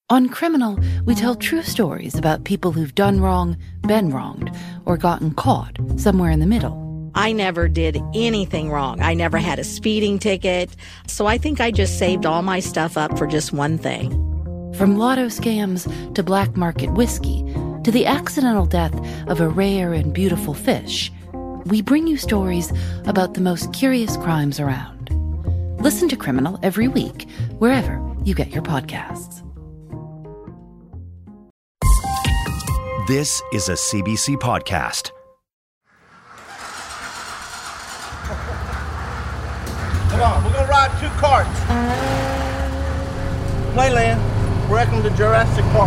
On Criminal, we tell true stories about people who've done wrong, been wronged, or gotten caught somewhere in the middle. I never did anything wrong. I never had a speeding ticket. So I think I just saved all my stuff up for just one thing. From lotto scams to black market whiskey to the accidental death of a rare and beautiful fish, we bring you stories about the most curious crimes around. Listen to Criminal every week, wherever you get your podcasts. This is a CBC podcast. Come on, we're gonna ride 2 carts. Playland, welcome to Jurassic Park.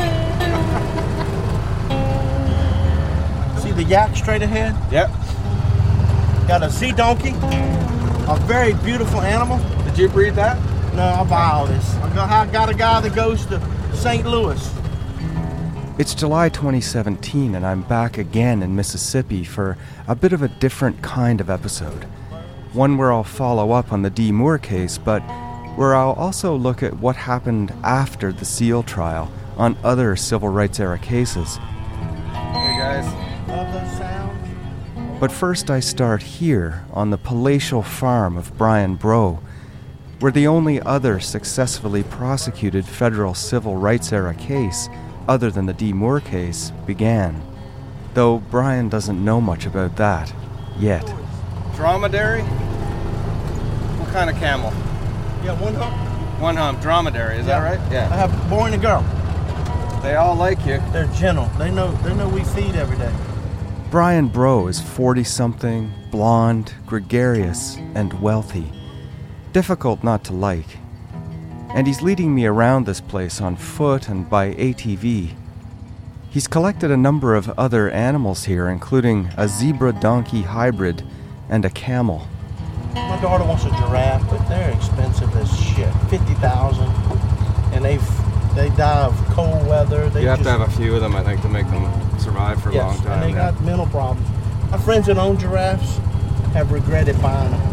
See the yak straight ahead? Yep. Got a sea donkey, a very beautiful animal. Did you breed that? No, I'll buy all this. I got a guy that goes to St. Louis. It's July 2017, and I'm back again in Mississippi for a bit of a different kind of episode. One where I'll follow up on the Dee Moore case, but where I'll also look at what happened after the Seal trial on other civil rights era cases. Hey guys. Love those sounds. But first I start here on the palatial farm of Brian Breaux, where the only other successfully prosecuted federal civil rights era case other than the Dee Moore case began. Though Brian doesn't know much about that yet. Dromedary? What kind of camel? Yeah, one hump. One hump, dromedary, is that right? I Yeah. have a boy and a girl. They all like you. They're gentle. They know we feed every day. Brian Breaux is 40-something, blonde, gregarious, and wealthy. Difficult not to like. And he's leading me around this place on foot and by ATV. He's collected a number of other animals here, including a zebra-donkey hybrid and a camel. My daughter wants a giraffe, but they're expensive as shit. $50,000, and they die of cold weather. You have to have a few of them, I think, to make them survive for a long time. And they got mental problems. My friends that own giraffes have regretted buying them.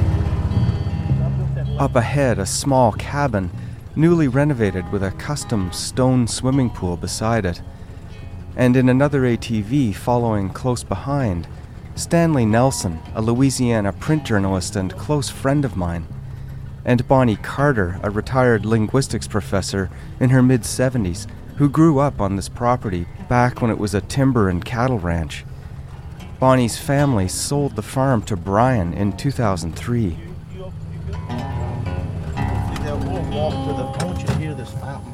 Up ahead, a small cabin, newly renovated with a custom stone swimming pool beside it. And in another ATV following close behind, Stanley Nelson, a Louisiana print journalist and close friend of mine, and Bonnie Carter, a retired linguistics professor in her mid-70s, who grew up on this property back when it was a timber and cattle ranch. Bonnie's family sold the farm to Brian in 2003. We'll walk to I want you to hear this fountain.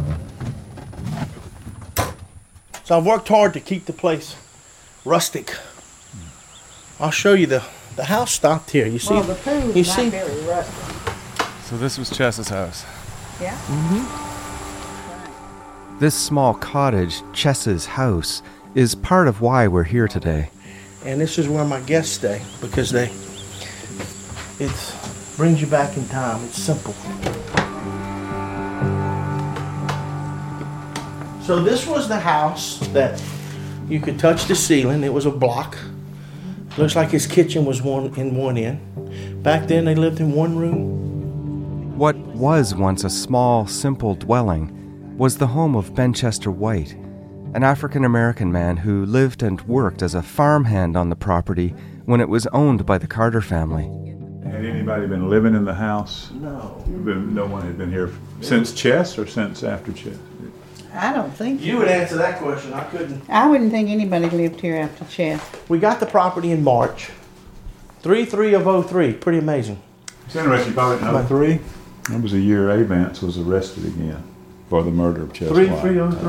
So I've worked hard to keep the place rustic. I'll show you the house stopped here. You see? Well, the pool's you not see? very rusty. So this was Chess's house. Yeah? Mm-hmm. This small cottage, Chess's house, is part of why we're here today. And this is where my guests stay because it brings you back in time. It's simple. So this was the house that you could touch the ceiling. It was a block. Looks like his kitchen was one end. Back then they lived in one room. What was once a small, simple dwelling was the home of Ben Chester White, an African-American man who lived and worked as a farmhand on the property when it was owned by the Carter family. Had anybody been living in the house? No. No one had been here since Chess or since after Chess? I don't think so. You would answer that question. I couldn't. I wouldn't think anybody lived here after Chess. We got the property in March. 3/3 of 03. Pretty amazing. It's interesting, you bought it in 03? That was the year A. Vance was arrested again for the murder of Chess White.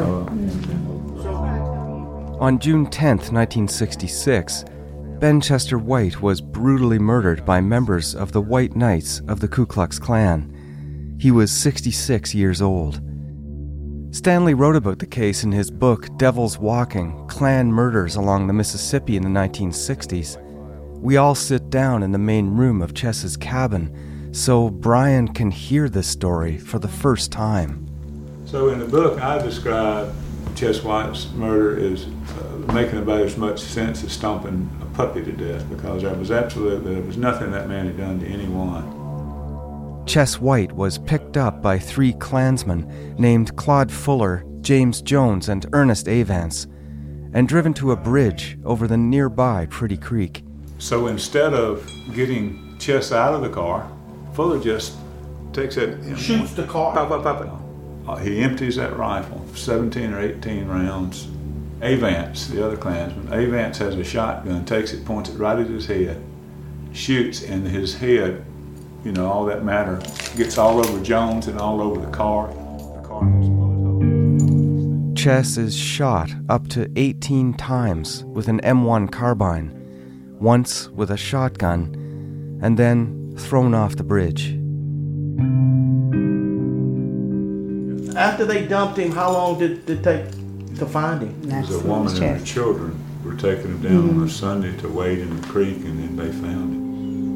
3/3/03. On June 10th, 1966, Ben Chester White was brutally murdered by members of the White Knights of the Ku Klux Klan. He was 66 years old. Stanley wrote about the case in his book Devil's Walking, Klan Murders Along the Mississippi in the 1960s. We all sit down in the main room of Chess's cabin so Brian can hear this story for the first time. So in the book, I describe Chess White's murder as making about as much sense as stomping a puppy to death, because there was nothing that man had done to anyone. Chess White was picked up by 3 Klansmen named Claude Fuller, James Jones, and Ernest Avance, and driven to a bridge over the nearby Pretty Creek. So instead of getting Chess out of the car, Fuller just takes it, Shoots the car. Pop, pop, pop. He empties that rifle, 17 or 18 rounds. Avance, the other Klansman, Avance has a shotgun, takes it, points it right at his head, shoots, and his head, all that matter, gets all over Jones and all over the car. The car has bullet holes. Chess is shot up to 18 times with an M1 carbine, once with a shotgun, and then thrown off the bridge. After they dumped him, how long did it take to find him? There was a woman and her children were taking him down on a Sunday to wade in the creek, and then they found him.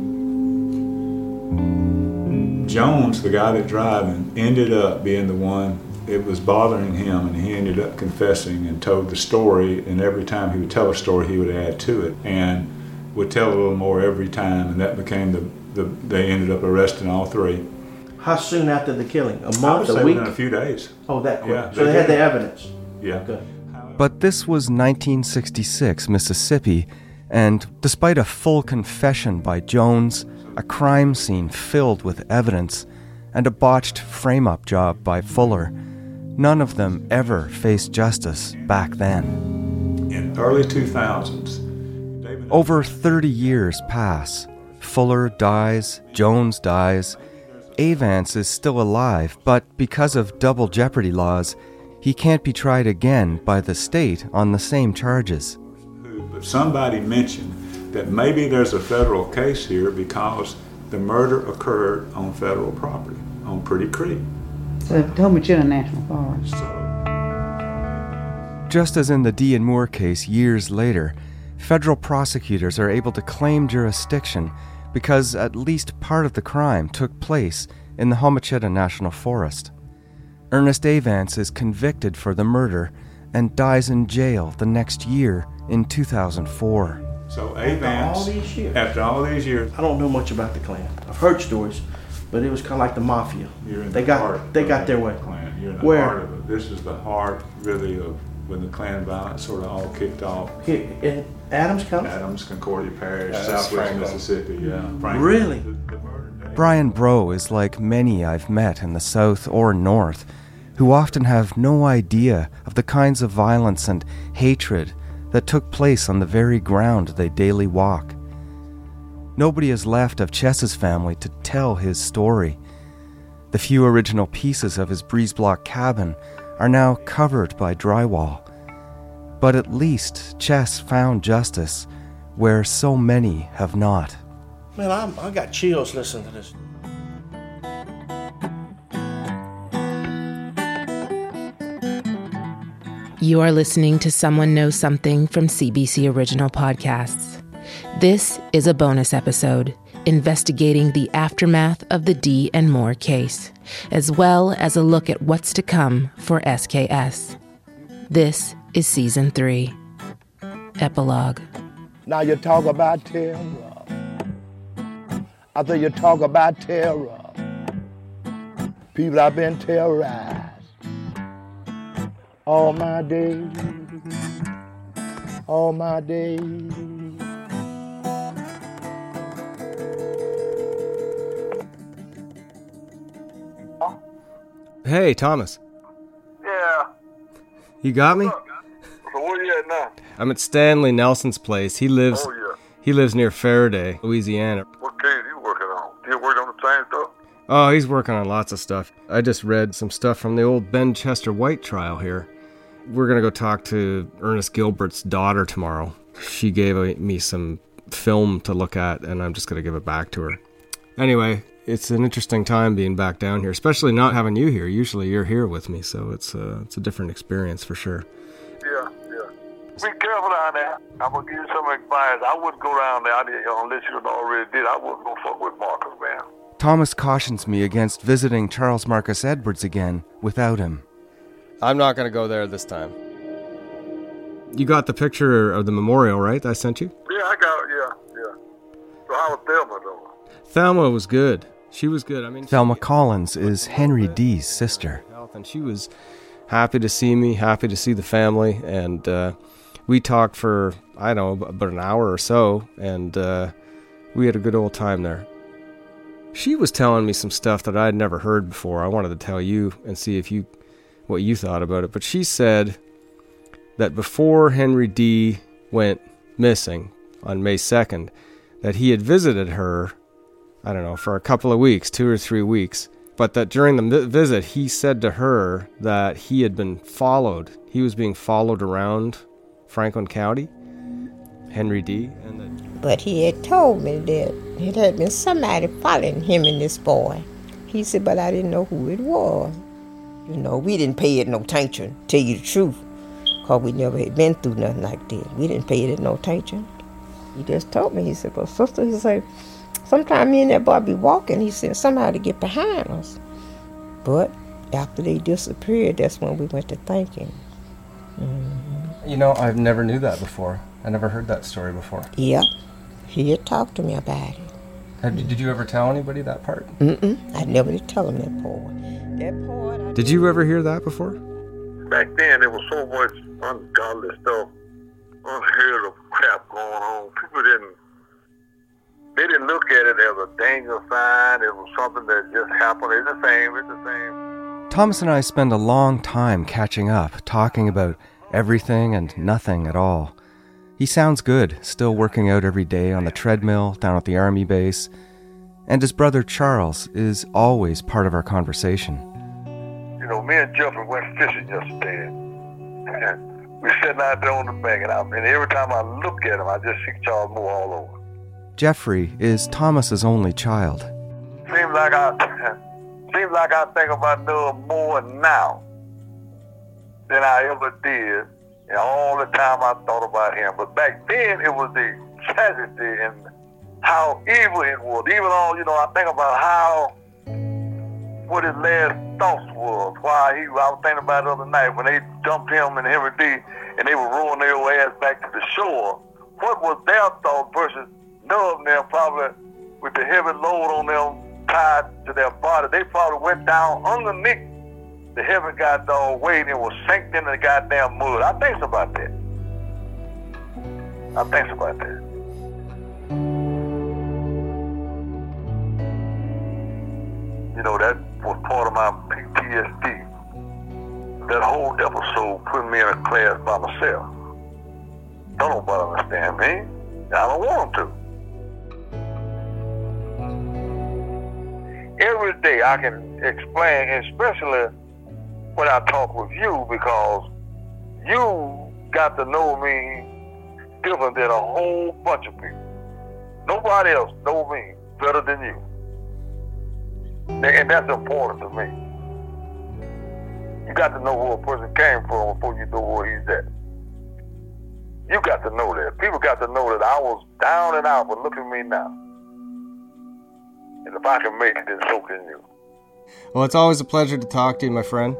Jones, the guy that driving, ended up being the one, it was bothering him, and he ended up confessing and told the story, and every time he would tell a story, he would add to it, and would tell a little more every time, and that became they ended up arresting all 3. How soon after the killing? A month, I would say a week? within a few days. Oh, that quick. Yeah, So they had the evidence. Yeah. Good. But this was 1966 Mississippi, and despite a full confession by Jones, a crime scene filled with evidence, and a botched frame-up job by Fuller, none of them ever faced justice back then. In early 2000s, Over 30 years pass. Fuller dies, Jones dies. Avance is still alive, but because of double jeopardy laws, he can't be tried again by the state on the same charges. But somebody mentioned that maybe there's a federal case here because the murder occurred on federal property, on Pretty Creek. So Tomachilla National Forest. Just as in the Dean Moore case years later, federal prosecutors are able to claim jurisdiction because at least part of the crime took place in the Homachita National Forest. Ernest Avance is convicted for the murder and dies in jail the next year in 2004. So Avance, after all these years, I don't know much about the Klan. I've heard stories, but it was kind of like the mafia. They got their way. Klan. You're in the heart of it. This is the heart, really, of when the Klan violence sort of all kicked off. Here in Adams County? Adams, Concordia Parish, Southwest Mississippi, yeah. Franklin. Really? Brian Bro is like many I've met in the South or North, who often have no idea of the kinds of violence and hatred that took place on the very ground they daily walk. Nobody is left of Chess's family to tell his story. The few original pieces of his breeze block cabin are now covered by drywall. But at least Chess found justice where so many have not. Man, I got chills listening to this. You are listening to Someone Knows Something from CBC Original Podcasts. This is a bonus episode investigating the aftermath of the Dee and Moore case, as well as a look at what's to come for SKS. This is Season 3. Epilogue. Now you talk about terror. After you talk about terror, people have been terrorized all my days, all my days. Hey, Thomas. Yeah. You got me? So where you at now? I'm at Stanley Nelson's place. He lives near Faraday, Louisiana. What case are you working on? You working on the same stuff? Oh, he's working on lots of stuff. I just read some stuff from the old Ben Chester White trial here. We're going to go talk to Ernest Gilbert's daughter tomorrow. She gave me some film to look at, and I'm just going to give it back to her. Anyway, it's an interesting time being back down here, especially not having you here. Usually you're here with me, so it's a different experience for sure. Yeah. Be careful down there. I'm going to give you some advice. I wouldn't go down there unless you already did. I wouldn't go fuck with Marcus, man. Thomas cautions me against visiting Charles Marcus Edwards again without him. I'm not going to go there this time. You got the picture of the memorial, right, that I sent you? Yeah, I got it, yeah. So how was Thelma, though? Thelma was good. She was good. I mean, Thelma Collins is Henry Dee's sister. And she was happy to see me, happy to see the family, and we talked for, I don't know, about an hour or so, and we had a good old time there. She was telling me some stuff that I'd never heard before. I wanted to tell you and see what you thought about it. But she said that before Henry Dee went missing on May 2nd, that he had visited her, I don't know, for a couple of weeks, 2 or 3 weeks, but that during the visit, he said to her that he had been followed. He was being followed around Franklin County, Henry Dee. But he had told me that it had been somebody following him and this boy. He said, but I didn't know who it was. You know, we didn't pay it no attention, tell you the truth, because we never had been through nothing like that. We didn't pay it no attention. He just told me, he said, but sister, he said, sometimes me and that boy be walking, he said, somebody get behind us. But after they disappeared, that's when we went to thinking. Mm-hmm. You know, I've never knew that before. I never heard that story before. Yep. He had talked to me about it. Did you ever tell anybody that part? I never did tell him that part. Did you ever hear that before? Back then, there was so much ungodly stuff, unheard of crap going on. People didn't look at it as a danger sign. It was something that just happened. It's the same. Thomas and I spend a long time catching up, talking about everything and nothing at all. He sounds good, still working out every day on the treadmill down at the Army base. And his brother Charles is always part of our conversation. You know, me and Jeffrey went fishing yesterday. We sitting out there on the bank, and every time I look at him, I just see Charles move all over. Jeffrey is Thomas's only child. Seems like I think about Noah more now than I ever did. And all the time I thought about him. But back then, it was the tragedy and how evil it was. Even all, I think about what his last thoughts was. I was thinking about it the other night when they dumped him and Henry Dee and they were rolling their ass back to the shore. What was their thought versus none of them probably with the heavy load on them tied to their body? They probably went down underneath the heavy goddamn weight and was sank into the goddamn mud. I think about that. That was part of my PTSD. That whole episode put me in a class by myself. Don't nobody understand me. I don't want them to. Every day I can explain, especially when I talk with you, because you got to know me different than a whole bunch of people. Nobody else knows me better than you. And that's important to me. You got to know where a person came from before you know where he's at. You got to know that. People got to know that I was down and out, but look at me now. And if I can make it, then so can you. Well, it's always a pleasure to talk to you, my friend.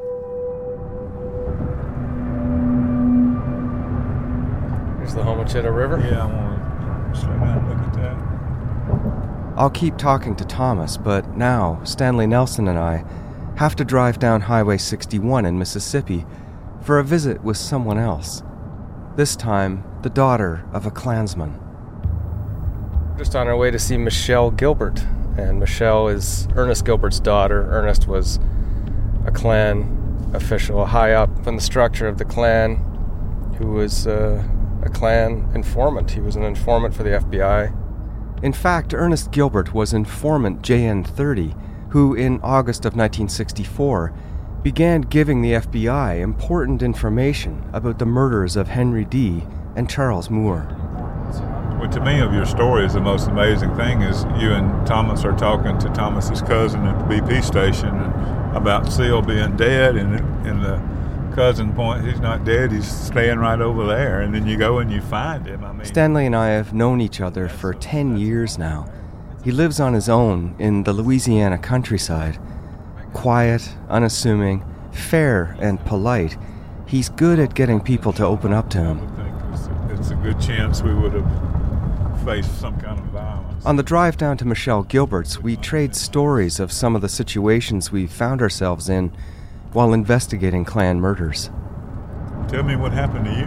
Here's the Homochitto River. Yeah, I want to slow down and look at that. I'll keep talking to Thomas, but now Stanley Nelson and I have to drive down Highway 61 in Mississippi for a visit with someone else. This time, the daughter of a Klansman. Just on our way to see Michelle Gilbert, and Michelle is Ernest Gilbert's daughter. Ernest was a Klan official, high up in the structure of the Klan, who was a Klan informant. He was an informant for the FBI. In fact, Ernest Gilbert was informant JN30, who in August of 1964 began giving the FBI important information about the murders of Henry Dee and Charles Moore. Well, to me, of your stories, the most amazing thing is you and Thomas are talking to Thomas's cousin at the BP station about Seal being dead, and the cousin point, he's not dead, he's staying right over there, and then you go and you find him. Stanley and I have known each other for 10 years now. He lives on his own in the Louisiana countryside. Quiet, unassuming, fair, and polite. He's good at getting people to open up to him. I think it's a good chance we would have faced some kind of violence. On the drive down to Michelle Gilbert's, we trade stories of some of the situations we found ourselves in while investigating Klan murders. Tell me what happened to you.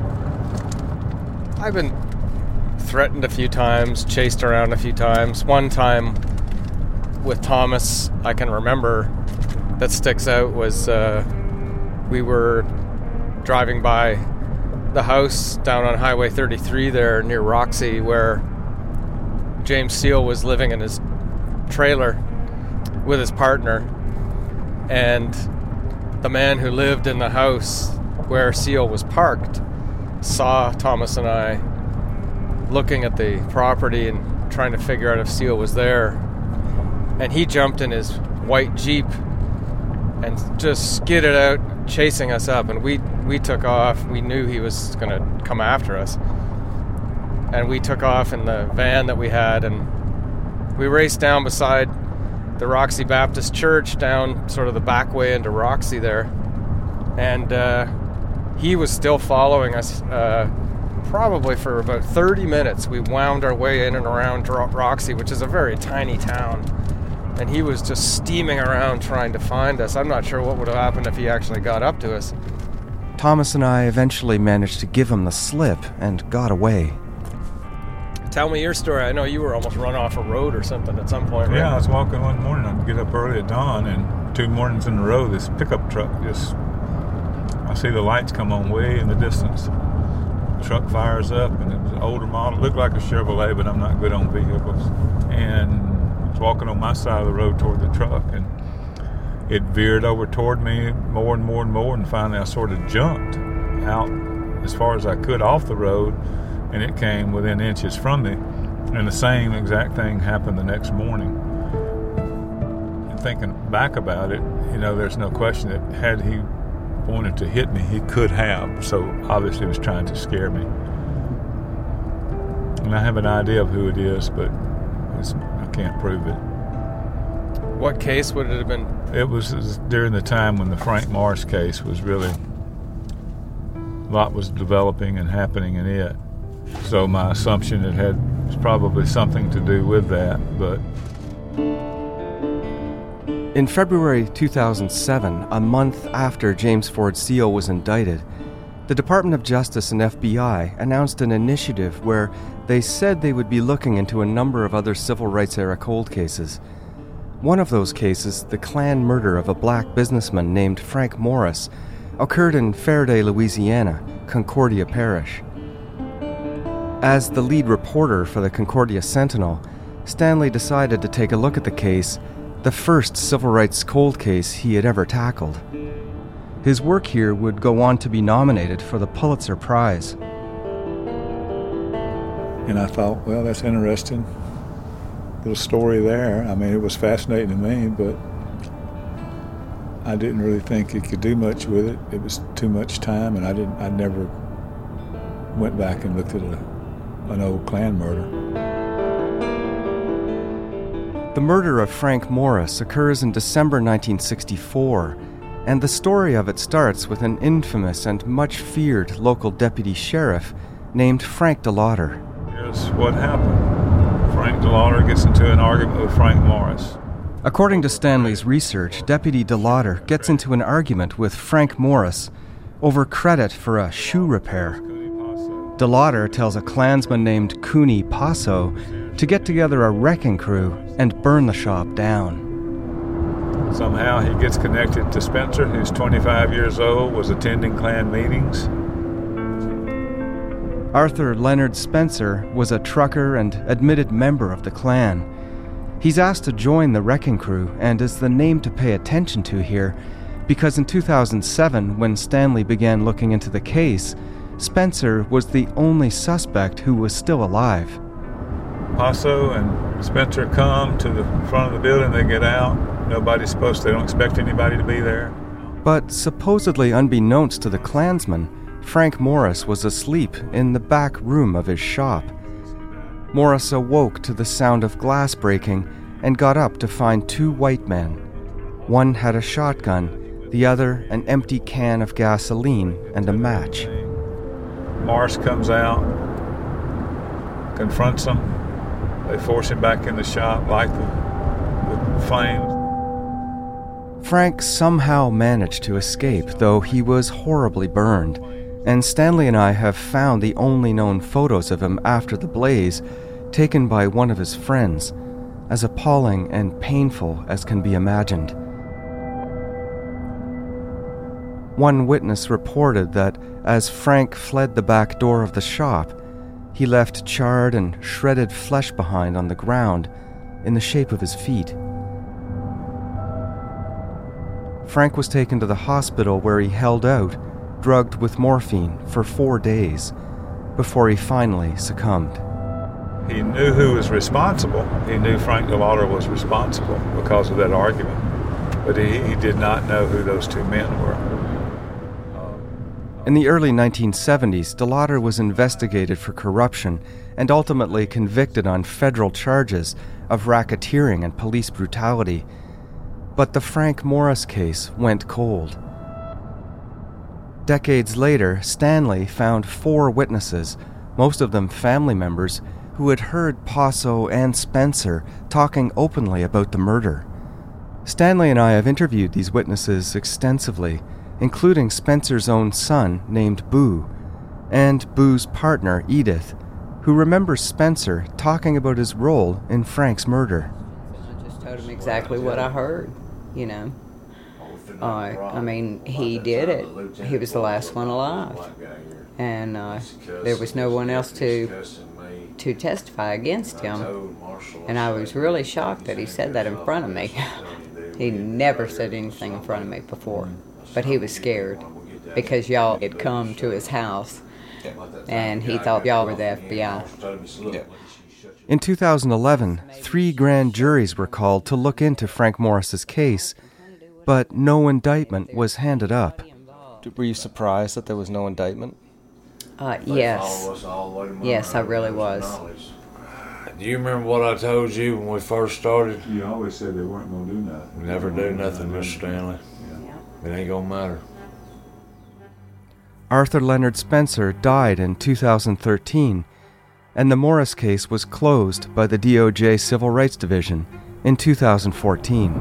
I've been threatened a few times, chased around a few times. One time with Thomas, I can remember, that sticks out was we were driving by the house down on Highway 33 there near Roxy, where James Seal was living in his trailer with his partner, and the man who lived in the house where Seal was parked saw Thomas and I looking at the property and trying to figure out if Seal was there, and he jumped in his white Jeep and just skidded out chasing us up, and we took off. We knew he was going to come after us, and we took off in the van that we had, and we raced down beside the Roxy Baptist Church, down sort of the back way into Roxy there, and he was still following us probably for about 30 minutes. We wound our way in and around Roxy, which is a very tiny town, and he was just steaming around trying to find us. I'm not sure what would have happened if he actually got up to us. Thomas and I eventually managed to give him the slip and got away. Tell me your story. I know you were almost run off a road or something at some point, right? Yeah, I was walking one morning. I'd get up early at dawn, and 2 mornings in a row, this pickup truck I see the lights come on way in the distance. The truck fires up, and it was an older model. It looked like a Chevrolet, but I'm not good on vehicles. And I was walking on my side of the road toward the truck, and it veered over toward me more and more and more, and finally I sort of jumped out as far as I could off the road, and it came within inches from me. And the same exact thing happened the next morning. And thinking back about it, there's no question that had he wanted to hit me, he could have. So obviously he was trying to scare me. And I have an idea of who it is, but I can't prove it. What case would it have been? It was during the time when the Frank Morris case was really, a lot was developing and happening in it. So my assumption it was probably something to do with that, but... In February 2007, a month after James Ford Seal was indicted, the Department of Justice and FBI announced an initiative where they said they would be looking into a number of other civil rights-era cold cases. One of those cases, the Klan murder of a black businessman named Frank Morris, occurred in Faraday, Louisiana, Concordia Parish. As the lead reporter for the Concordia Sentinel, Stanley decided to take a look at the case, the first civil rights cold case he had ever tackled. His work here would go on to be nominated for the Pulitzer Prize. And I thought, well, that's interesting. Little story there. I mean, it was fascinating to me, but I didn't really think it could do much with it. It was too much time, and I never went back and looked at an old Klan murder. The murder of Frank Morris occurs in December 1964, and the story of it starts with an infamous and much feared local deputy sheriff named Frank DeLauder. Here's what happened. Frank DeLauder gets into an argument with Frank Morris. According to Stanley's research, Deputy DeLauder gets into an argument with Frank Morris over credit for a shoe repair. DeLauder tells a Klansman named Cooney Passo to get together a wrecking crew and burn the shop down. Somehow he gets connected to Spencer, who's 25 years old, was attending Klan meetings. Arthur Leonard Spencer was a trucker and admitted member of the Klan. He's asked to join the wrecking crew and is the name to pay attention to here because in 2007, when Stanley began looking into the case, Spencer was the only suspect who was still alive. Passo and Spencer come to the front of the building, they get out. They don't expect anybody to be there. But supposedly unbeknownst to the Klansmen, Frank Morris was asleep in the back room of his shop. Morris awoke to the sound of glass breaking and got up to find 2 white men. One had a shotgun, the other an empty can of gasoline and a match. Morris comes out, confronts them, They force him back in the shop, light the flames. Frank somehow managed to escape, though he was horribly burned, and Stanley and I have found the only known photos of him after the blaze, taken by one of his friends, as appalling and painful as can be imagined. One witness reported that as Frank fled the back door of the shop, he left charred and shredded flesh behind on the ground in the shape of his feet. Frank was taken to the hospital where he held out, drugged with morphine, for 4 days, before he finally succumbed. He knew who was responsible. He knew Frank DeLauder was responsible because of that argument. But he did not know who those two men were. In the early 1970s, DeLauder was investigated for corruption and ultimately convicted on federal charges of racketeering and police brutality. But the Frank Morris case went cold. Decades later, Stanley found 4 witnesses, most of them family members, who had heard Paso and Spencer talking openly about the murder. Stanley and I have interviewed these witnesses extensively, including Spencer's own son named Boo, and Boo's partner, Edith, who remembers Spencer talking about his role in Frank's murder. I just told him exactly what I heard, you know. I mean, he did it. He was the last one alive. And there was no one else to testify against him. And I was really shocked that he said that in front of me. He never said anything in front of me before. But he was scared because y'all had come to his house and he thought y'all were the FBI. In 2011, 3 grand juries were called to look into Frank Morris's case, but no indictment was handed up. Were you surprised that there was no indictment? Yes. Yes, I really was. Do you remember what I told you when we first started? You always said they weren't going to do nothing. Never do nothing, Mr. Stanley. It ain't going to matter. Arthur Leonard Spencer died in 2013, and the Morris case was closed by the DOJ Civil Rights Division in 2014.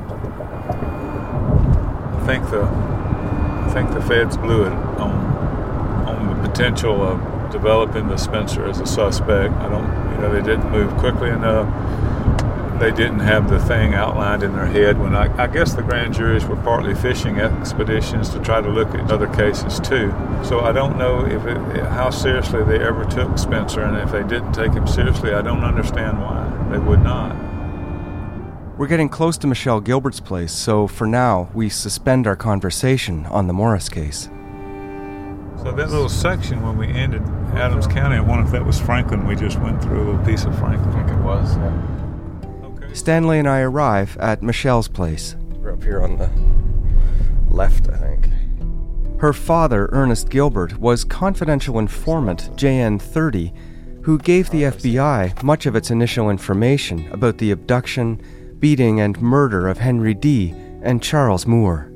I think the feds blew it on the potential of developing the Spencer as a suspect. They didn't move quickly enough. They didn't have the thing outlined in their head. When I guess the grand juries were partly fishing expeditions to try to look at other cases too. So I don't know how seriously they ever took Spencer, and if they didn't take him seriously, I don't understand why they would not. We're getting close to Michelle Gilbert's place, so for now, we suspend our conversation on the Morris case. So that little section when we ended Adams County, I wonder if that was Franklin. We just went through a little piece of Franklin. I think it was, yeah. Stanley and I arrive at Michelle's place. We're up here on the left, I think. Her father, Ernest Gilbert, was confidential informant JN30, who gave the FBI much of its initial information about the abduction, beating, and murder of Henry D. and Charles Moore.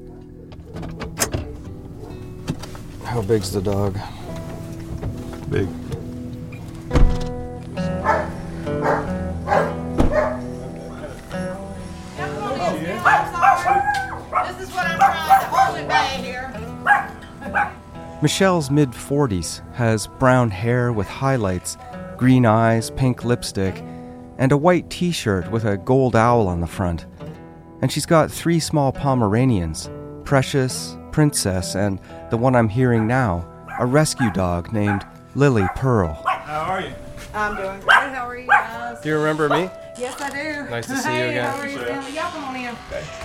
How big's the dog? Big. This is what I'm trying to hold it back here. Michelle's mid-40s, has brown hair with highlights, green eyes, pink lipstick, and a white t-shirt with a gold owl on the front. And she's got 3 small Pomeranians, Precious, Princess, and the one I'm hearing now, a rescue dog named Lily Pearl. How are you? I'm doing great. How are you guys? Do you remember me? Yes, I do. Nice to see you again. How are you, Stanley? Y'all come on in.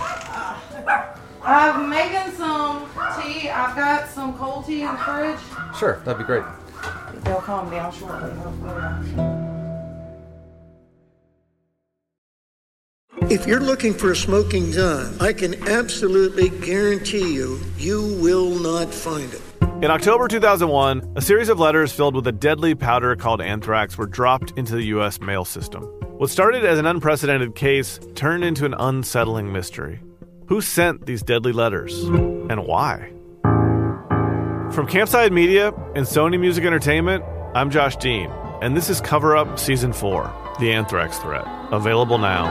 I'm making some tea. I've got some cold tea in the fridge. Sure, that'd be great. They'll calm down shortly, hopefully. If you're looking for a smoking gun, I can absolutely guarantee you will not find it. In October 2001, a series of letters filled with a deadly powder called anthrax were dropped into the U.S. mail system. What started as an unprecedented case turned into an unsettling mystery. Who sent these deadly letters, and why? From Campside Media and Sony Music Entertainment, I'm Josh Dean. And this is Cover Up Season 4, The Anthrax Threat, available now.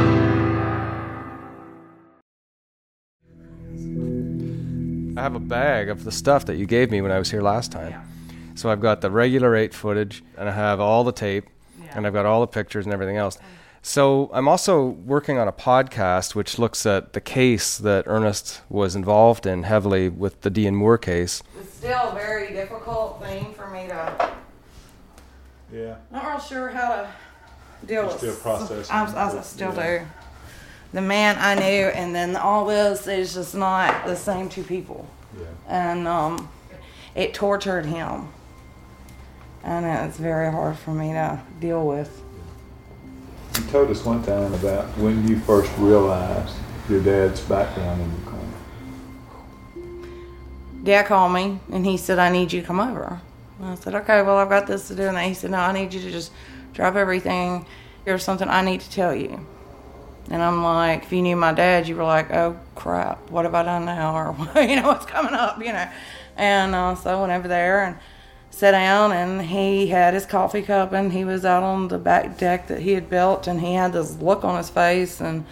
I have a bag of the stuff that you gave me when I was here last time. So I've got the regular 8 footage, and I have all the tape, and I've got all the pictures and everything else. So I'm also working on a podcast which looks at the case that Ernest was involved in heavily with the Dean Moore case. It's still a very difficult thing for me to... Yeah. Not real sure how to deal with. Still processing. I still do. The man I knew, and then all this is just not the same two people. Yeah. And it tortured him, and it's very hard for me to deal with. You told us one time about when you first realized your dad's background in the coma. Dad called me, and he said, "I need you to come over." I said, "Okay, well, I've got this to do." And he said, "No, I need you to just drop everything. There's something I need to tell you." And I'm like, if you knew my dad, you were like, "Oh, crap, what have I done now?" Or, what's coming up, And so I went over there and sat down, and he had his coffee cup, and he was out on the back deck that he had built, and he had this look on his face, and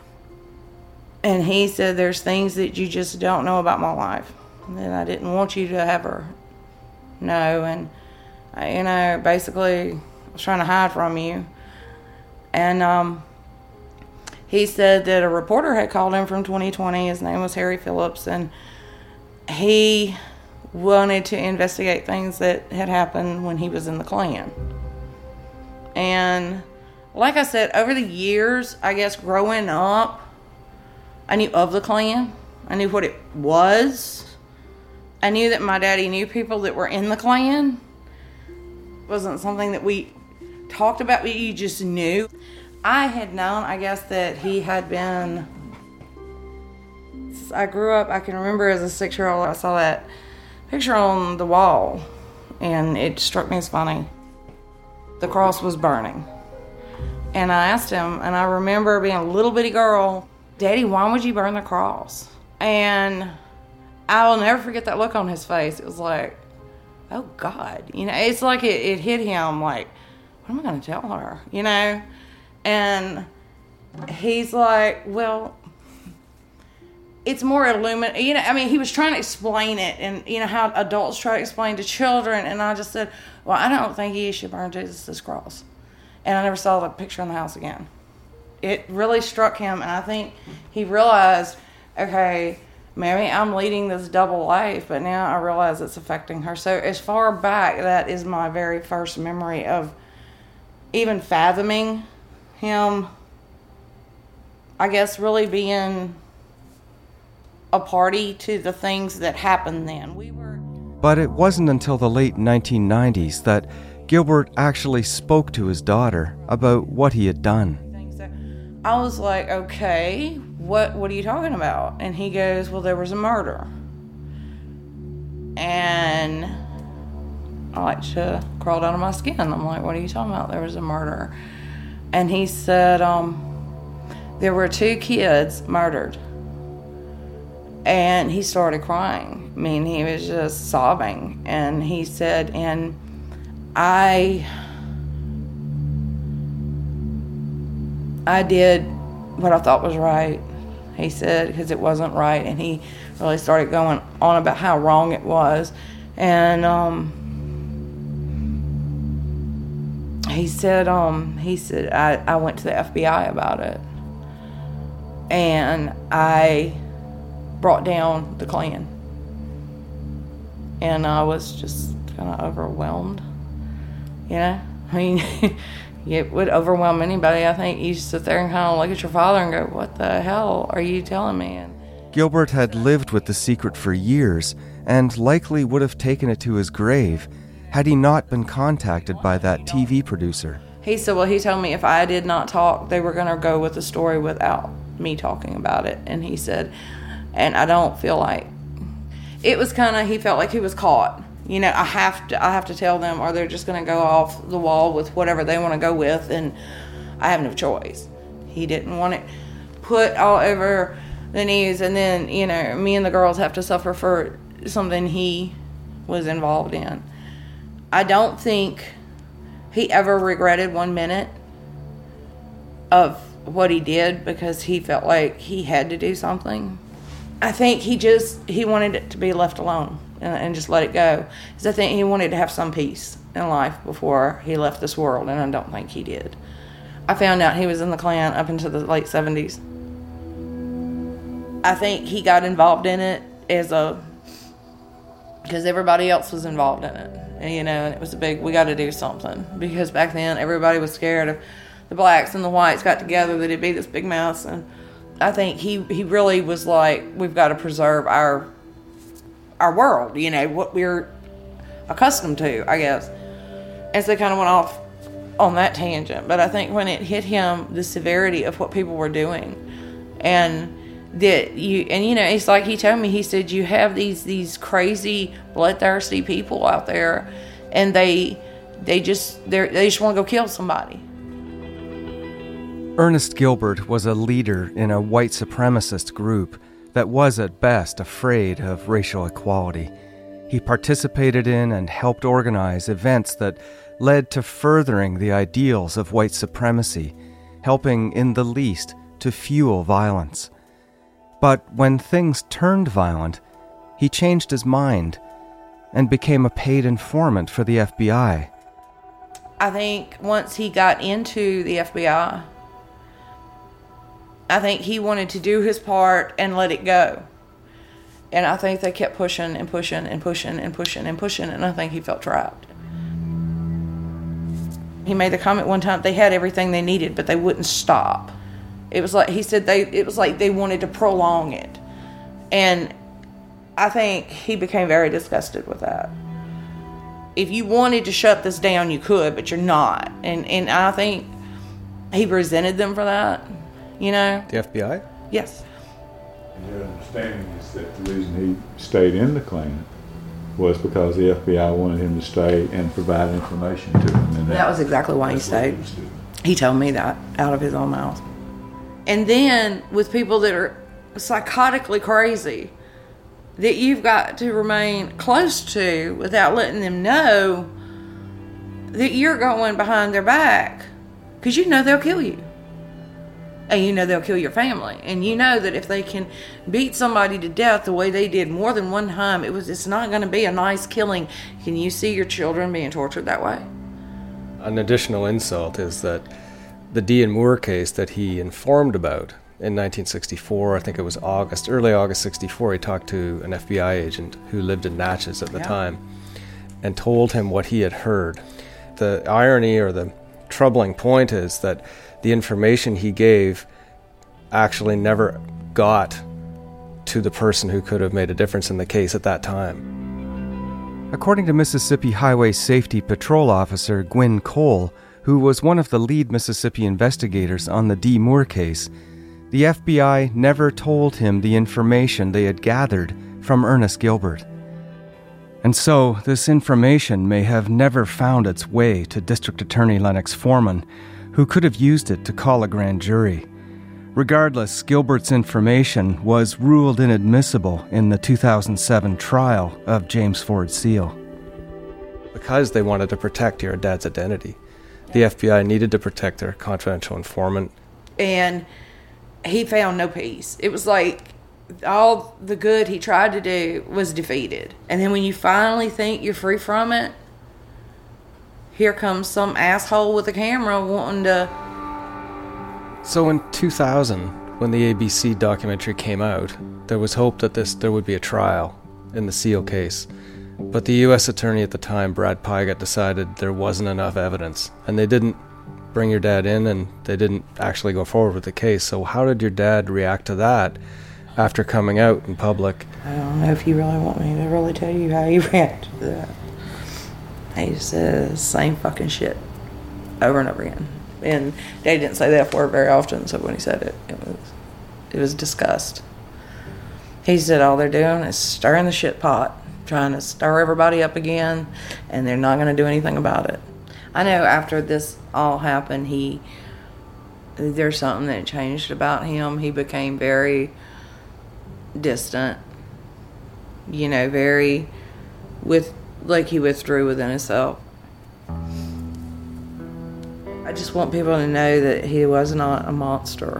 he said, "There's things that you just don't know about my life, and I didn't want you to ever know, and basically I was trying to hide from you." And he said that a reporter had called him from 2020. His name was Harry Phillips, and he wanted to investigate things that had happened when he was in the Klan. And like I said, over the years, I guess growing up, I knew of the Klan. I knew what it was. I knew that my daddy knew people that were in the Klan. It wasn't something that we talked about, but you just knew. I had known, I guess, that he had been... I grew up, I can remember as a 6-year-old, I saw that picture on the wall, and it struck me as funny. The cross was burning. And I asked him, and I remember being a little bitty girl, "Daddy, why would you burn the cross?" And I will never forget that look on his face. It was like, oh God, it's like it hit him like, what am I going to tell her, And he's like, well, it's more illuminated, he was trying to explain it, and how adults try to explain to children, and I just said, well, I don't think he should burn Jesus' cross. And I never saw the picture in the house again. It really struck him, and I think he realized, okay, maybe I'm leading this double life, but now I realize it's affecting her. So as far back, that is my very first memory of even fathoming him, I guess, really being a party to the things that happened then. But it wasn't until the late 1990s that Gilbert actually spoke to his daughter about what he had done. I was like, okay, what are you talking about? And he goes, well, there was a murder. And I like to crawl out of my skin. I'm like, what are you talking about? There was a murder. And he said, there were 2 kids murdered. And he started crying. He was just sobbing. And he said, and I did what I thought was right, he said, because it wasn't right. And he really started going on about how wrong it was. And he said I went to the FBI about it, and I brought down the Klan, and I was just kind of overwhelmed. It would overwhelm anybody. I think you sit there and kind of look at your father and go, what the hell are you telling me? And Gilbert had lived with the secret for years, and likely would have taken it to his grave had he not been contacted by that TV producer. He said, well, he told me if I did not talk, they were going to go with the story without me talking about it. And he said, and I don't feel like... It was kind of, he felt like he was caught. I have to tell them, or they're just going to go off the wall with whatever they want to go with, and I have no choice. He didn't want it put all over the news, and then, me and the girls have to suffer for something he was involved in. I don't think he ever regretted 1 minute of what he did because he felt like he had to do something. I think he wanted it to be left alone and just let it go. Because I think he wanted to have some peace in life before he left this world, and I don't think he did. I found out he was in the Klan up into the late 70s. I think he got involved in it because everybody else was involved in it. And, and it was we got to do something. Because back then, everybody was scared of the blacks and the whites got together, that it'd be this big mess. And I think he really was like, we've got to preserve our world, what we're accustomed to, I guess. And so they kind of went off on that tangent. But I think when it hit him, the severity of what people were doing, and it's like he told me, he said, you have these crazy, bloodthirsty people out there, and they just want to go kill somebody. Ernest Gilbert was a leader in a white supremacist group that was at best afraid of racial equality. He participated in and helped organize events that led to furthering the ideals of white supremacy, helping in the least to fuel violence. But when things turned violent, he changed his mind and became a paid informant for the FBI. I think once he got into the FBI, I think he wanted to do his part and let it go. And I think they kept pushing and pushing and pushing and pushing and pushing, and I think he felt trapped. He made the comment one time, they had everything they needed, but they wouldn't stop. It was like, he said, it was like they wanted to prolong it. And I think he became very disgusted with that. If you wanted to shut this down, you could, but you're not. And I think he resented them for that, The FBI? Yes. And your understanding is that the reason he stayed in the Klan was because the FBI wanted him to stay and provide information to them. And that was exactly why he stayed. He told me that out of his own mouth. And then with people that are psychotically crazy, that you've got to remain close to without letting them know that you're going behind their back, because they'll kill you. And they'll kill your family. And that if they can beat somebody to death the way they did more than one time, it's not going to be a nice killing. Can you see your children being tortured that way? An additional insult is that the Dee and Moore case that he informed about in 1964, I think it was early August 64, he talked to an FBI agent who lived in Natchez at the time and told him what he had heard. The irony or the troubling point is that the information he gave actually never got to the person who could have made a difference in the case at that time. According to Mississippi Highway Safety Patrol Officer Gwynn Cole, who was one of the lead Mississippi investigators on the Dee Moore case, the FBI never told him the information they had gathered from Ernest Gilbert. And so, this information may have never found its way to District Attorney Lennox Foreman, who could have used it to call a grand jury. Regardless, Gilbert's information was ruled inadmissible in the 2007 trial of James Ford Seal. Because they wanted to protect your dad's identity, the FBI needed to protect their confidential informant. And he found no peace. It was like all the good he tried to do was defeated. And then when you finally think you're free from it, here comes some asshole with a camera wanting to... So in 2000, when the ABC documentary came out, there was hope that there would be a trial in the Seal case. But the U.S. attorney at the time, Brad Pygott, decided there wasn't enough evidence. And they didn't bring your dad in, and they didn't actually go forward with the case. So how did your dad react to that after coming out in public? I don't know if you really want me to really tell you how he reacted to that. He says the same fucking shit over and over again. And Dad didn't say that word very often, so when he said it, it was disgust. He said all they're doing is stirring the shit pot, trying to stir everybody up again, and they're not going to do anything about it. I know after this all happened, there's something that changed about him. He became very distant, like he withdrew within himself. just want people to know that he was not a monster.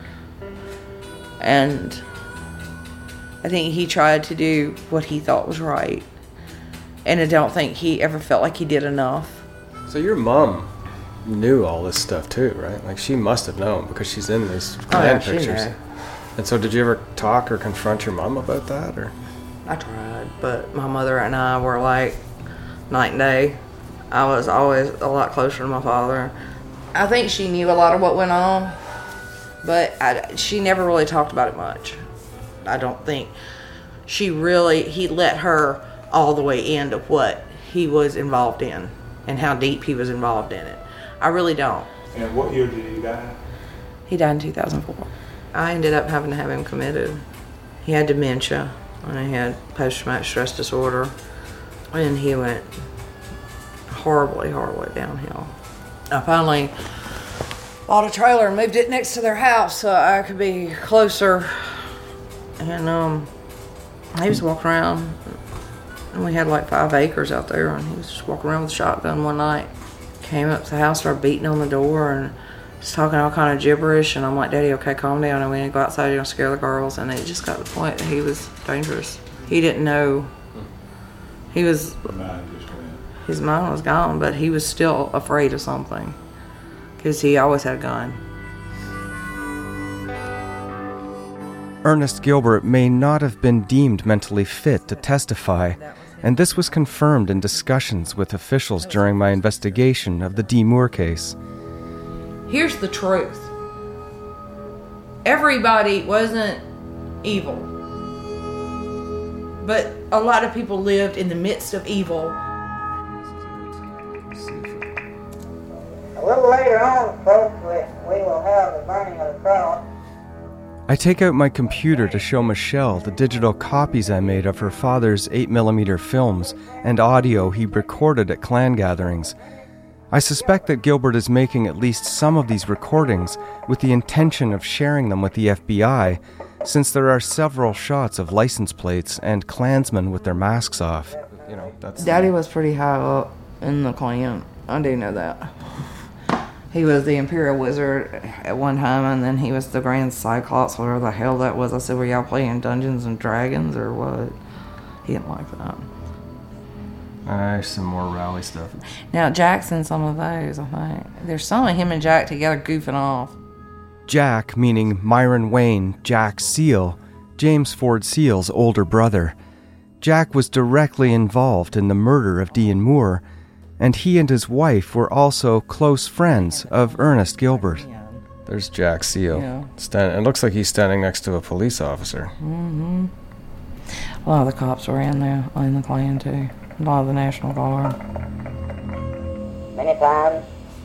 And I think he tried to do what he thought was right. And I don't think he ever felt like he did enough. So your mom knew all this stuff too, right? Like, she must have known because she's in these Klan pictures. Knew. And so did you ever talk or confront your mom about that? Or I tried, but my mother and I were like night and day. I was always a lot closer to my father. I think she knew a lot of what went on, but she never really talked about it much. I don't think he let her all the way into what he was involved in and how deep he was involved in it. I really don't. And what year did he die? He died in 2004. I ended up having to have him committed. He had dementia, and he had post-traumatic stress disorder, and he went horribly, horribly downhill. I finally bought a trailer and moved it next to their house so I could be closer. And he was walking around, and we had like 5 acres out there, and he was just walking around with a shotgun one night. Came up to the house, started beating on the door, and just talking all kind of gibberish. And I'm like, Daddy, okay, calm down. And we didn't go outside, you're gonna scare the girls. And it just got to the point that he was dangerous. He didn't know. His mind was gone, but he was still afraid of something because he always had a gun. Ernest Gilbert may not have been deemed mentally fit to testify, and this was confirmed in discussions with officials during my investigation of the D. Moore case. Here's the truth. Everybody wasn't evil, but a lot of people lived in the midst of evil. A little later on, folks, we will have the burning of the cross. I take out my computer to show Michelle the digital copies I made of her father's 8mm films and audio he recorded at Klan gatherings. I suspect that Gilbert is making at least some of these recordings with the intention of sharing them with the FBI, since there are several shots of license plates and Klansmen with their masks off. Daddy was pretty high up in the Klan. I do know that. He was the Imperial Wizard at one time, and then he was the Grand Cyclops, whatever the hell that was. I said, were y'all playing Dungeons and Dragons or what? He didn't like that. Some more rally stuff. Now, Jack's in some of those, I think. There's some of him and Jack together goofing off. Jack, meaning Myron Wayne Jack Seal, James Ford Seal's older brother. Jack was directly involved in the murder of Dean Moore, and he and his wife were also close friends of Ernest Gilbert. There's Jack Seal. Yeah. It looks like he's standing next to a police officer. Mm-hmm. A lot of the cops were in the Klan, too. A lot of the National Guard. Many times,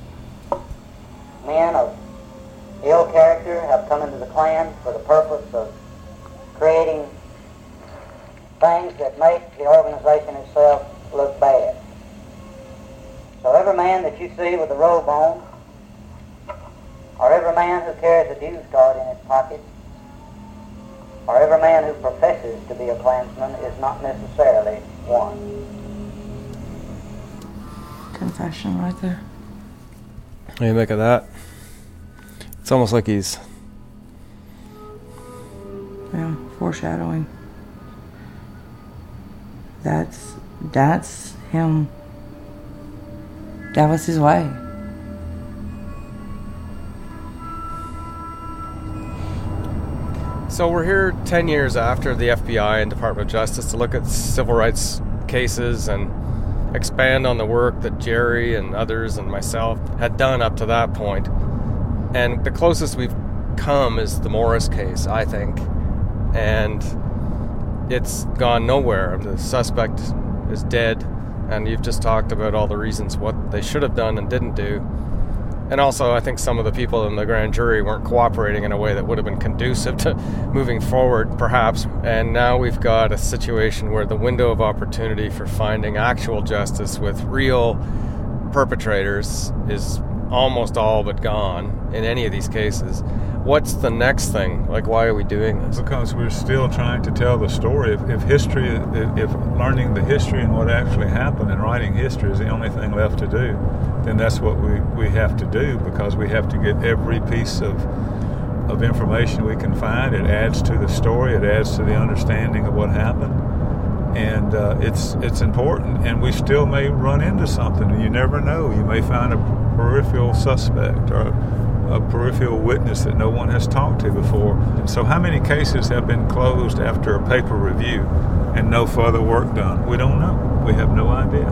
men of ill character have come into the Klan for the purpose of creating things that make the organization itself look bad. So every man that you see with a robe on, or every man who carries a dues card in his pocket, or every man who professes to be a Klansman is not necessarily one. Confession right there. What do you make of that? It's almost like he's... Yeah, foreshadowing. That's him. That was his way. So we're here 10 years after the FBI and Department of Justice to look at civil rights cases and expand on the work that Jerry and others and myself had done up to that point. And the closest we've come is the Morris case, I think. And it's gone nowhere. The suspect is dead. And you've just talked about all the reasons what they should have done and didn't do. And also, I think some of the people in the grand jury weren't cooperating in a way that would have been conducive to moving forward, perhaps. And now we've got a situation where the window of opportunity for finding actual justice with real perpetrators is almost all but gone in any of these cases. what's the next thing? Like, why are we doing this? Because we're still trying to tell the story. If learning the history and what actually happened and writing history is the only thing left to do, then that's what we have to do, because we have to get every piece of information we can find. It adds to the story. It adds to the understanding of what happened. And it's important, and we still may run into something. You never know. You may find a peripheral suspect or a peripheral witness that no one has talked to before. And so how many cases have been closed after a paper review and no further work done? We don't know. We have no idea.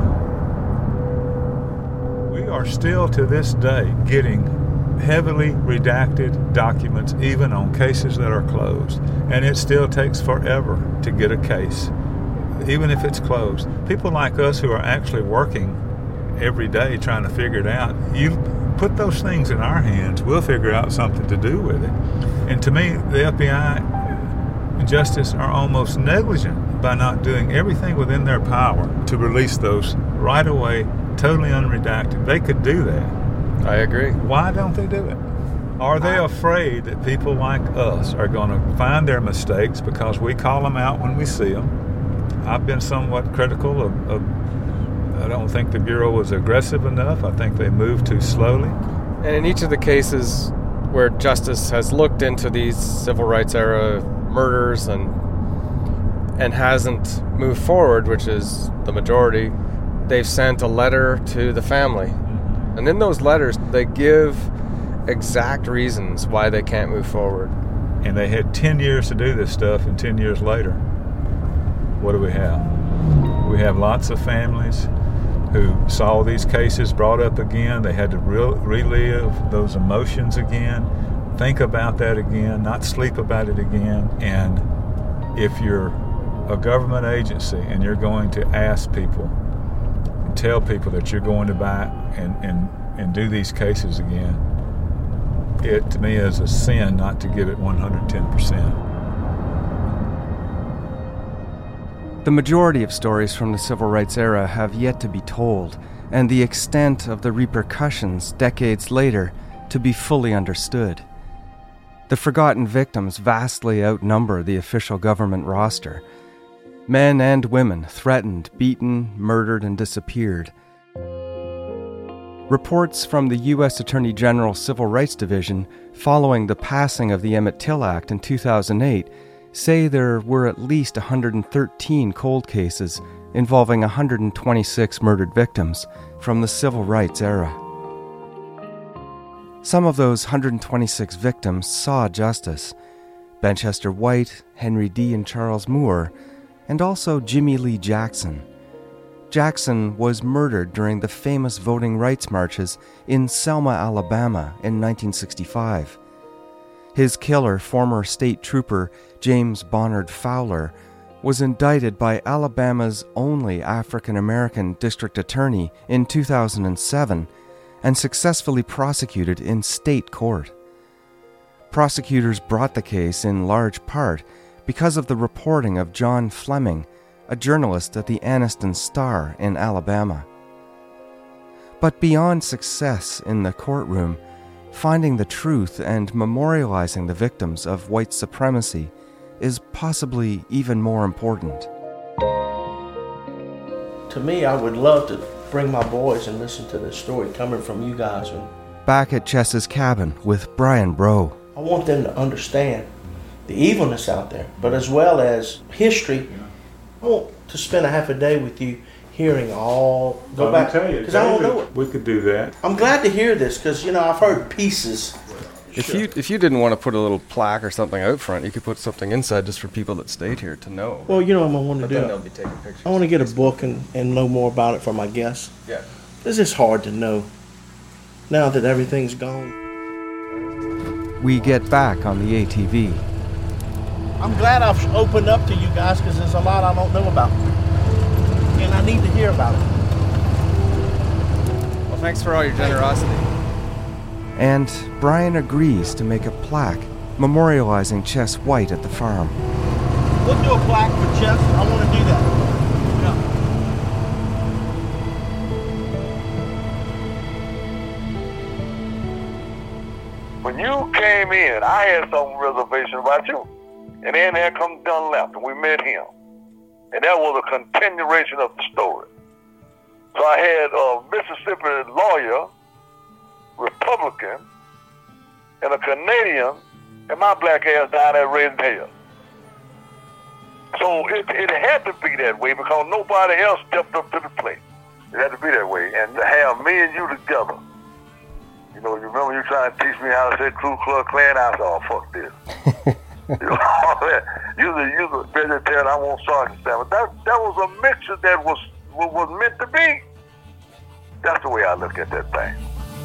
We are still to this day getting heavily redacted documents even on cases that are closed. And it still takes forever to get a case, even if it's closed. People like us who are actually working every day trying to figure it out, you put those things in our hands, we'll figure out something to do with it. And to me, the FBI and Justice are almost negligent by not doing everything within their power to release those right away, totally unredacted. They could do that. I agree. Why don't they do it? Are they afraid that people like us are going to find their mistakes because we call them out when we see them? I've been somewhat critical of I don't think the Bureau was aggressive enough. I think they moved too slowly. And in each of the cases where Justice has looked into these civil rights era murders and hasn't moved forward, which is the majority, they've sent a letter to the family. And in those letters, they give exact reasons why they can't move forward. And they had 10 years to do this stuff, and 10 years later, what do we have? We have lots of families who saw these cases brought up again. They had to relive those emotions again, think about that again, not sleep about it again. And if you're a government agency and you're going to ask people and tell people that you're going to back and do these cases again, it to me is a sin not to give it 110%. The majority of stories from the civil rights era have yet to be told, and the extent of the repercussions decades later to be fully understood. The forgotten victims vastly outnumber the official government roster. Men and women threatened, beaten, murdered, and disappeared. Reports from the U.S. Attorney General Civil Rights Division following the passing of the Emmett Till Act in 2008 say there were at least 113 cold cases involving 126 murdered victims from the civil rights era. Some of those 126 victims saw justice: Benchester White, Henry D. and Charles Moore, and also Jimmy Lee Jackson. Jackson was murdered during the famous voting rights marches in Selma, Alabama in 1965. His killer, former state trooper James Bonnard Fowler, was indicted by Alabama's only African-American district attorney in 2007 and successfully prosecuted in state court. Prosecutors brought the case in large part because of the reporting of John Fleming, a journalist at the Anniston Star in Alabama. But beyond success in the courtroom, finding the truth and memorializing the victims of white supremacy is possibly even more important. To me, I would love to bring my boys and listen to this story coming from you guys. Back at Chess's cabin with Brian Brough. I want them to understand the evilness out there, but as well as history. I want to spend a half a day with you hearing all, go back, because I don't know it. We could do that. I'm glad to hear this because, I've heard pieces. If you didn't want to put a little plaque or something out front, you could put something inside just for people that stayed here to know. Well, you know what I want to do? Then they'll be taking pictures. I want to get a book and know more about it for my guests. Yeah. It's just hard to know now that everything's gone. We get back on the ATV. I'm glad I've opened up to you guys because there's a lot I don't know about. And I need to hear about it. Well, thanks for all your generosity. And Brian agrees to make a plaque memorializing Chess White at the farm. We'll do a plaque for Chess. I want to do that. Yeah. When when you came in, I had some reservation about you. And then there comes Dunlap, and we met him. And that was a continuation of the story. So I had a Mississippi lawyer, Republican, and a Canadian, and my black ass down there raising hell. So it had to be that way because nobody else stepped up to the plate. It had to be that way. And to have me and you together, you know, you remember you trying to teach me how to say Ku Klux Klan? I said, oh, fuck this. You know, you're the vegetarian, I want Sergeant Sam. That was a mixture that was meant to be. That's the way I look at that thing.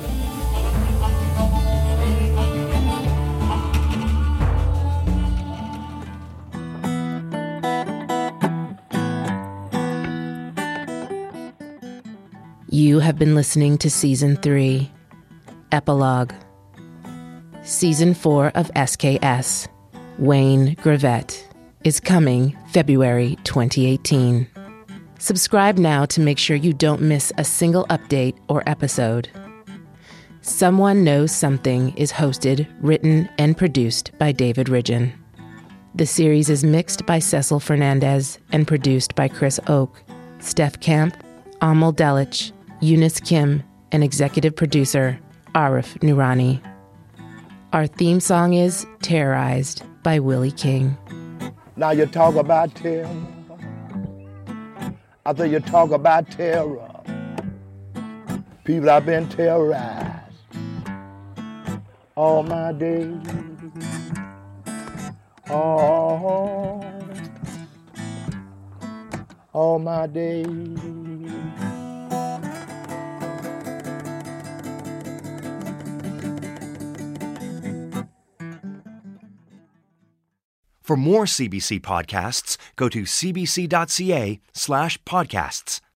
You have been listening to Season 3, Epilogue. Season 4 of SKS, Wayne Gravett, is coming February 2018. Subscribe now to make sure you don't miss a single update or episode. Someone Knows Something is hosted, written, and produced by David Ridgen. The series is mixed by Cecil Fernandez and produced by Chris Oak, Steph Camp, Amal Delich, Eunice Kim, and executive producer Arif Noorani. Our theme song is Terrorized by Willie King. Now you talk about terror. After you talk about terror, people have been terrorized all my days. All my days. For more CBC podcasts, go to cbc.ca/podcasts.